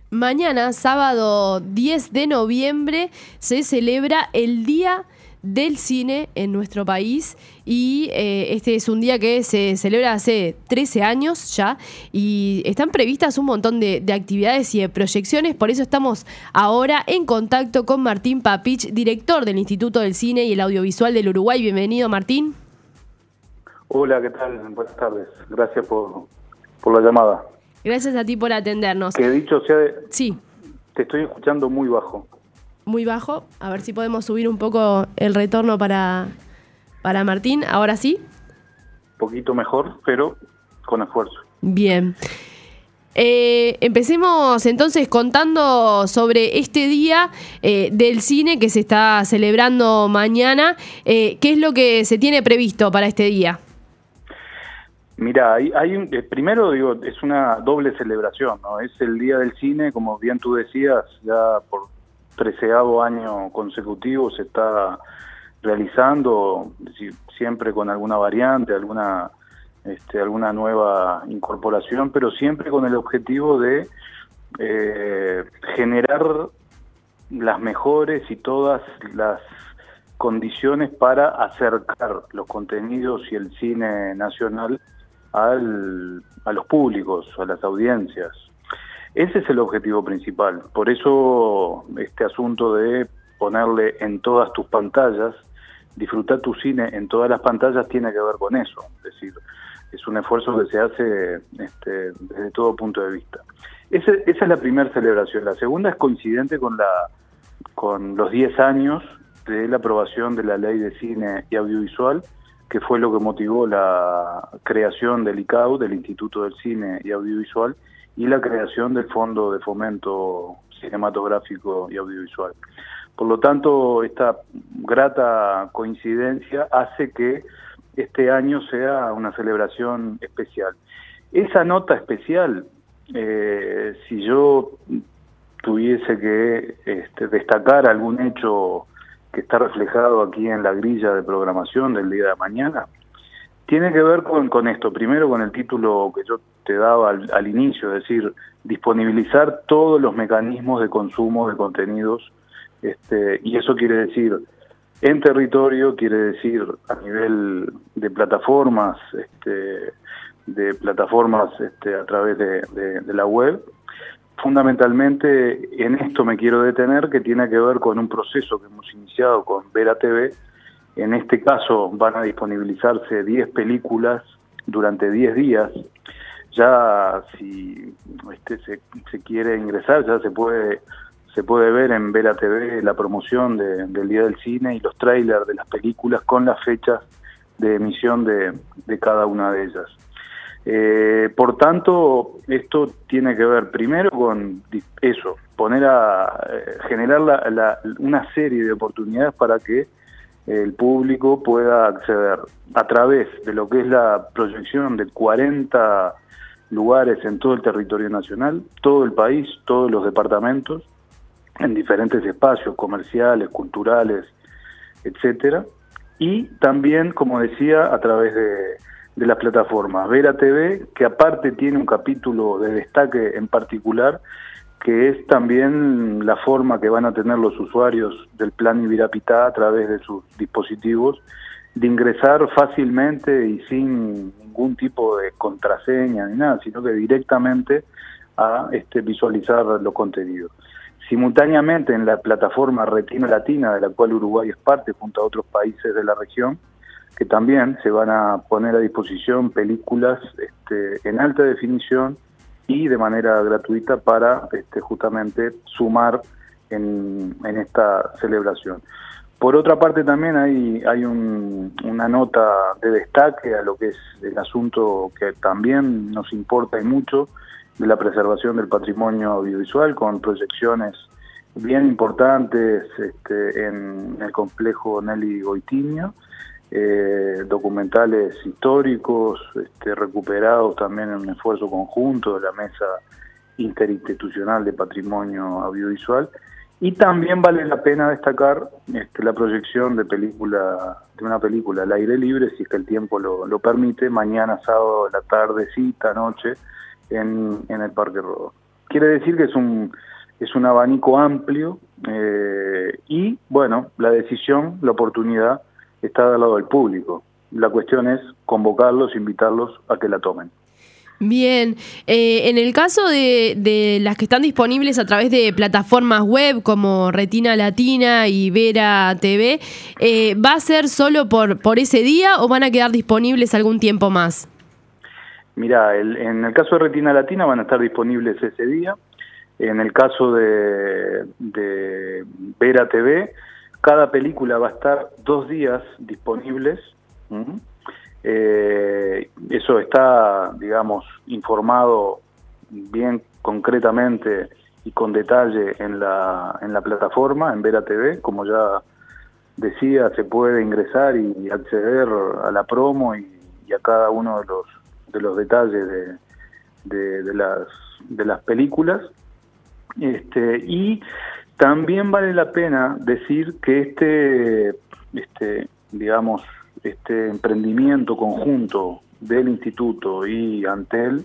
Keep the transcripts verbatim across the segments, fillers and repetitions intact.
Mañana, sábado diez de noviembre, se celebra el Día del Cine en nuestro país y eh, este es un día que se celebra hace trece años ya y están previstas un montón de, de actividades y de proyecciones. Por eso estamos ahora en contacto con Martín Papich, director del Instituto del Cine y el Audiovisual del Uruguay. Bienvenido, Martín. Hola, ¿qué tal? Buenas tardes. Gracias por, por la llamada. Gracias a ti por atendernos. Que dicho sea, de... sí. Te estoy escuchando muy bajo. Muy bajo. A ver si podemos subir un poco el retorno para, para Martín. ¿Ahora sí? Un poquito mejor, pero con esfuerzo. Bien. Eh, empecemos entonces contando sobre este día eh, del cine que se está celebrando mañana. Eh, ¿Qué es lo que se tiene previsto para este día? Mira, hay, hay un, eh, primero digo, es una doble celebración, ¿no? Es el Día del Cine, como bien tú decías, ya por treceavo año consecutivo se está realizando, es decir, siempre con alguna variante, alguna este, alguna nueva incorporación, pero siempre con el objetivo de eh, generar las mejores y todas las condiciones para acercar los contenidos y el cine nacional al, a los públicos, a las audiencias. Ese es el objetivo principal. Por eso este asunto de ponerle en todas tus pantallas, disfrutar tu cine en todas las pantallas, tiene que ver con eso. Es decir, es un esfuerzo que se hace este, desde todo punto de vista. Ese, esa es la primera celebración. La segunda es coincidente con, la, con los diez años de la aprobación de la Ley de Cine y Audiovisual, que fue lo que motivó la creación del I C A U, del Instituto del Cine y Audiovisual, y la creación del Fondo de Fomento Cinematográfico y Audiovisual. Por lo tanto, esta grata coincidencia hace que este año sea una celebración especial. Esa nota especial, eh, si yo tuviese que este, destacar algún hecho que está reflejado aquí en la grilla de programación del día de mañana, tiene que ver con, con esto. Primero, con el título que yo te daba al, al inicio, es decir, disponibilizar todos los mecanismos de consumo de contenidos, este, y eso quiere decir en territorio, quiere decir a nivel de plataformas, este, de plataformas este, a través de, de, de la web. Fundamentalmente en esto me quiero detener, que tiene que ver con un proceso que hemos iniciado con Vera T V. En este caso van a disponibilizarse diez películas durante diez días. Ya si este, se, se quiere ingresar, ya se puede se puede ver en Vera T V la promoción de, del Día del Cine y los trailers de las películas con las fechas de emisión de, de cada una de ellas. Eh, por tanto, esto tiene que ver primero con eso, poner a eh, generar la, la, una serie de oportunidades para que el público pueda acceder a través de lo que es la proyección de cuarenta lugares en todo el territorio nacional, todo el país, todos los departamentos, en diferentes espacios comerciales, culturales, etcétera, y también, como decía, a través de, de las plataformas Vera T V, que aparte tiene un capítulo de destaque en particular, que es también la forma que van a tener los usuarios del plan Ibirapitá a través de sus dispositivos de ingresar fácilmente y sin ningún tipo de contraseña ni nada, sino que directamente a este, visualizar los contenidos. Simultáneamente en la plataforma Retina Latina, de la cual Uruguay es parte, junto a otros países de la región, que también se van a poner a disposición películas este, en alta definición y de manera gratuita para este, justamente sumar en, en esta celebración. Por otra parte también hay, hay un, una nota de destaque a lo que es el asunto que también nos importa y mucho, de la preservación del patrimonio audiovisual, con proyecciones bien importantes este, en el complejo Nelly Goitiño, eh, documentales históricos este, recuperados también en un esfuerzo conjunto de la Mesa Interinstitucional de Patrimonio Audiovisual, y también vale la pena destacar este, la proyección de película de una película al aire libre, si es que el tiempo lo, lo permite, mañana sábado de la tardecita, noche, en, en el Parque Rodó. quiere decir que es un, es un abanico amplio eh, y, bueno, la decisión, la oportunidad está del lado del público. La cuestión es convocarlos, invitarlos a que la tomen. Bien, eh, en el caso de, de las que están disponibles a través de plataformas web como Retina Latina y Vera T V, eh, ¿va a ser solo por, por ese día o van a quedar disponibles algún tiempo más? Mirá, el, en el caso de Retina Latina van a estar disponibles ese día. En el caso de, de Vera T V, cada película va a estar dos días disponibles. ¿Mm? Eh, eso está, digamos, informado bien concretamente y con detalle en la, en la plataforma, en Vera T V. Como ya decía, se puede ingresar y acceder a la promo y, y a cada uno de los, de los detalles de, de, de, las, de las películas. Este, y también vale la pena decir que este, este digamos, este emprendimiento conjunto del Instituto y Antel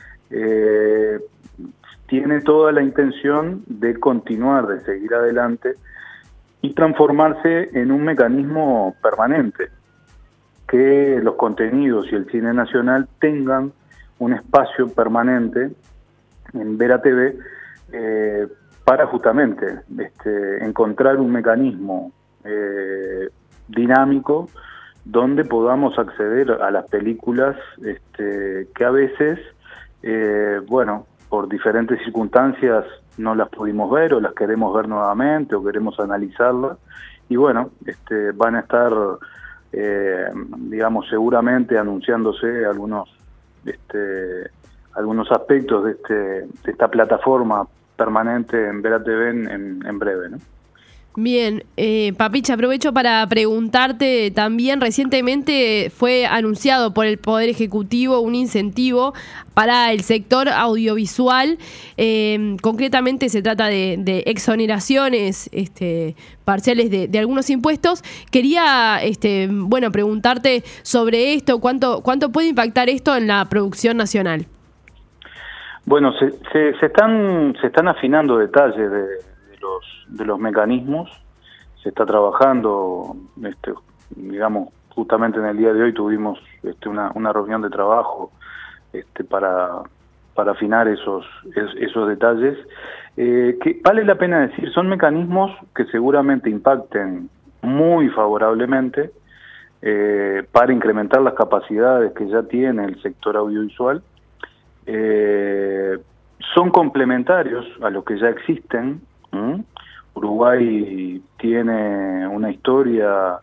eh, tiene toda la intención de continuar, de seguir adelante y transformarse en un mecanismo permanente, que los contenidos y el cine nacional tengan un espacio permanente en Vera T V eh, para justamente este, encontrar un mecanismo eh, dinámico donde podamos acceder a las películas este, que a veces, eh, bueno, por diferentes circunstancias no las pudimos ver o las queremos ver nuevamente o queremos analizarlas y bueno, este, van a estar, eh, digamos, seguramente anunciándose algunos, este, algunos aspectos de, este, de esta plataforma permanente en Vera T V en, en, en breve, ¿no? Bien, eh, Papicha, aprovecho para preguntarte también, recientemente fue anunciado por el Poder Ejecutivo un incentivo para el sector audiovisual, eh, concretamente se trata de, de exoneraciones este, parciales de, de algunos impuestos. Quería este, bueno, preguntarte sobre esto, ¿cuánto, cuánto puede impactar esto en la producción nacional? Bueno, se, se, se, están, se están afinando detalles de... Los, de los mecanismos, se está trabajando, este, digamos, justamente en el día de hoy tuvimos este, una, una reunión de trabajo este, para, para afinar esos, es, esos detalles, eh, que vale la pena decir, son mecanismos que seguramente impacten muy favorablemente eh, para incrementar las capacidades que ya tiene el sector audiovisual, eh, son complementarios a los que ya existen. ¿Mm? Uruguay tiene una historia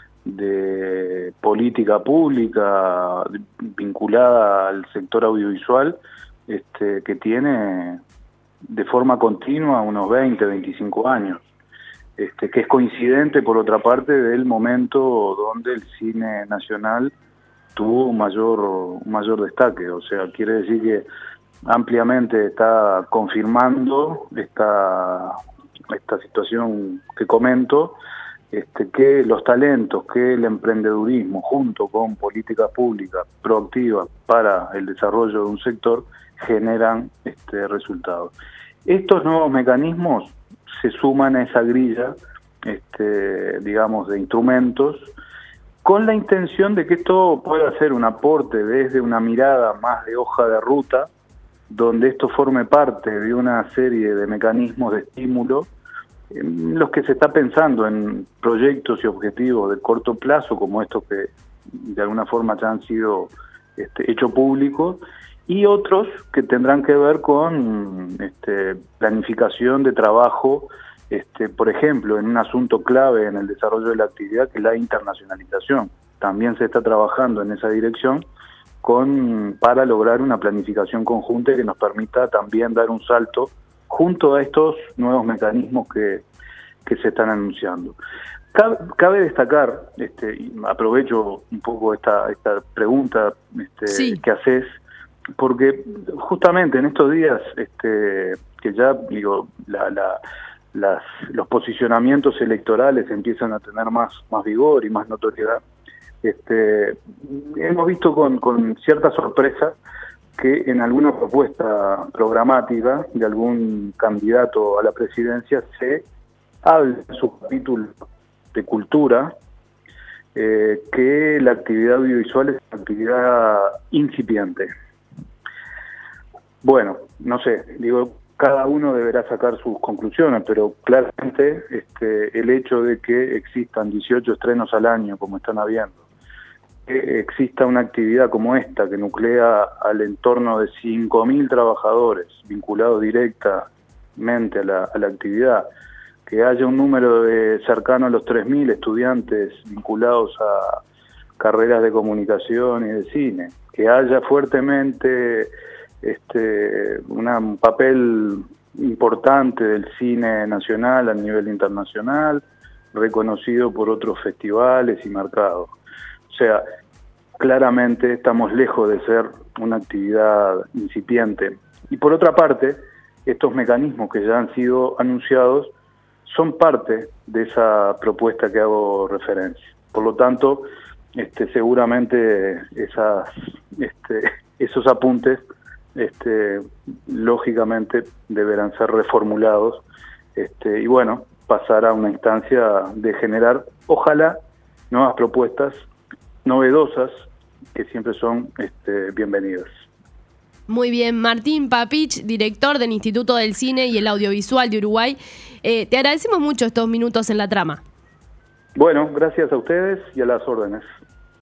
de política pública vinculada al sector audiovisual este, que tiene de forma continua unos veinte, veinticinco años, este, que es coincidente por otra parte del momento donde el cine nacional tuvo un mayor, un mayor destaque, o sea, quiere decir que ampliamente está confirmando esta, esta situación que comento, este, que los talentos, que el emprendedurismo junto con políticas públicas proactivas para el desarrollo de un sector generan este, resultados. Estos nuevos mecanismos se suman a esa grilla, este, digamos, de instrumentos, con la intención de que esto pueda ser un aporte desde una mirada más de hoja de ruta, donde esto forme parte de una serie de mecanismos de estímulo, en los que se está pensando en proyectos y objetivos de corto plazo, como estos que de alguna forma ya han sido este, hechos públicos, y otros que tendrán que ver con este, planificación de trabajo, este, por ejemplo, en un asunto clave en el desarrollo de la actividad, que es la internacionalización. También se está trabajando en esa dirección, con para lograr una planificación conjunta que nos permita también dar un salto junto a estos nuevos mecanismos que, que se están anunciando. Cabe, cabe destacar, este, y aprovecho un poco esta, esta pregunta este, sí. que haces, porque justamente en estos días este, que ya digo la, la, las, los posicionamientos electorales empiezan a tener más, más vigor y más notoriedad, Este, hemos visto con, con cierta sorpresa que en alguna propuesta programática de algún candidato a la presidencia se hable en su capítulo de cultura, eh, que la actividad audiovisual es una actividad incipiente. Bueno, no sé, digo, cada uno deberá sacar sus conclusiones, pero claramente este, el hecho de que existan dieciocho estrenos al año, como están habiendo, que exista una actividad como esta, que nuclea al entorno de cinco mil trabajadores vinculados directamente a la, a la actividad, que haya un número de cercano a los tres mil estudiantes vinculados a carreras de comunicación y de cine, que haya fuertemente este, una, un papel importante del cine nacional a nivel internacional, reconocido por otros festivales y mercados. O sea, claramente estamos lejos de ser una actividad incipiente. Y por otra parte, estos mecanismos que ya han sido anunciados son parte de esa propuesta que hago referencia. Por lo tanto, este, seguramente esas, este, esos apuntes, este, lógicamente, deberán ser reformulados este, y bueno, pasar a una instancia de generar, ojalá, nuevas propuestas novedosas que siempre son este, bienvenidas. Muy bien, Martín Papich, director del Instituto del Cine y el Audiovisual de Uruguay. Eh, te agradecemos mucho estos minutos en La Trama. Bueno, gracias a ustedes y a las órdenes.